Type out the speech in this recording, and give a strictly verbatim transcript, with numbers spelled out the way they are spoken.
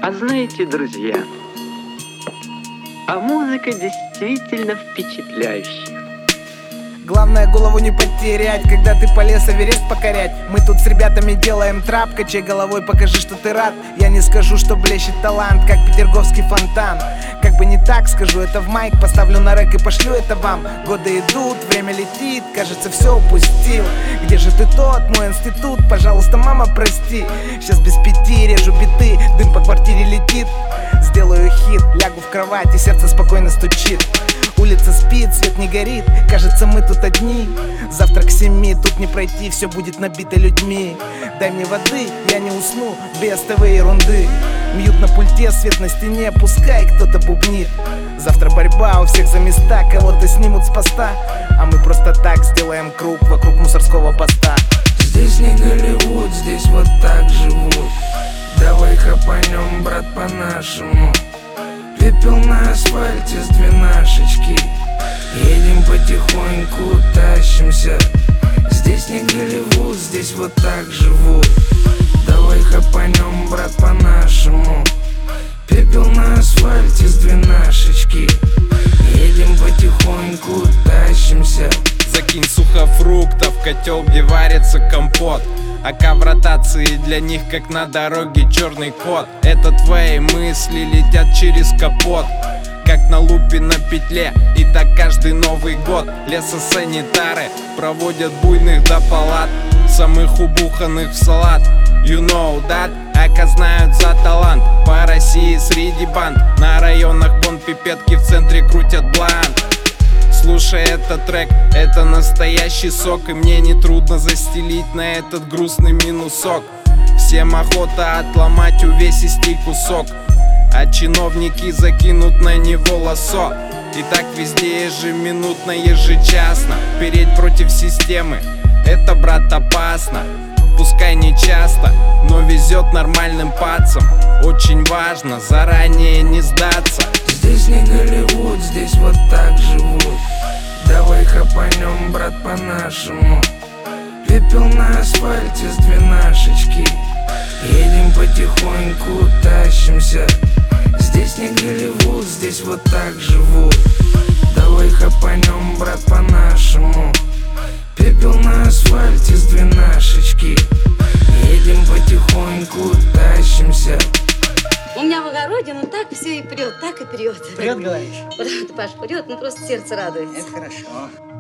А знаете, друзья, а музыка действительно впечатляющая. Главное голову не потерять, когда ты полез Эверест покорять. Мы тут с ребятами делаем трап, качай головой, покажи, что ты рад. Я не скажу, что блещет талант, как петерговский фонтан. Как бы не так скажу, это в майк, поставлю на рэк и пошлю это вам. Годы идут, время летит, кажется, все упустил. Где же ты тот, мой институт, пожалуйста, мама, прости. Сейчас без пяти режу биты, дым по квартире летит. Сделаю хит, лягу в кровать и сердце спокойно стучит. Улица спит, свет не горит, кажется, мы тут одни. Завтра к семи тут не пройти, все будет набито людьми. Дай мне воды, я не усну, без ТВ ерунды. Мьют на пульте, свет на стене, пускай кто-то бубнит. Завтра борьба у всех за места, кого-то снимут с поста. А мы просто так сделаем круг вокруг мусорского поста. Здесь не Голливуд, здесь вот так живут. Давай хапанем, брат, по-нашему. Пепел на асфальте с двенашечки. Едем потихоньку, тащимся. Здесь не Голливуд, здесь вот так живут. Давай хапанем, брат, по-нашему. Пепел на асфальте с двенашечки. Едем потихоньку, тащимся. Закинь сухофруктов, котел, где варится компот. АК в ротации для них, как на дороге черный кот. Это твои мысли летят через капот, как на лупе на петле, и так каждый Новый год. Лесосанитары проводят буйных до палат, самых убуханных в салат. You know that, АК знают за талант. По России среди банд, на районах бон-пипетки, в центре крутят блант. Слушай этот трек, это настоящий сок, и мне не трудно застелить на этот грустный минусок. Всем охота отломать увесистый кусок, а чиновники закинут на него лосо. И так везде ежеминутно, ежечасно переть против системы — это, брат, опасно. Пускай не часто, но везет нормальным пацам. Очень важно заранее не сдаться. Здесь не Голливуд, здесь вот так живут. Давай хапанем, брат, по-нашему. Пепел на асфальте с двенашечки. Едем потихоньку, тащимся. Здесь не Голливуд, здесь вот так живут. Давай хапанем, брат, по-нашему. Пепел на асфальте с двенашечки. Едем потихоньку, тащимся. У меня в огороде, ну так все и прет, так и прет. Прет, говоришь? Правда, Паш, прет, ну просто сердце радуется. Это хорошо.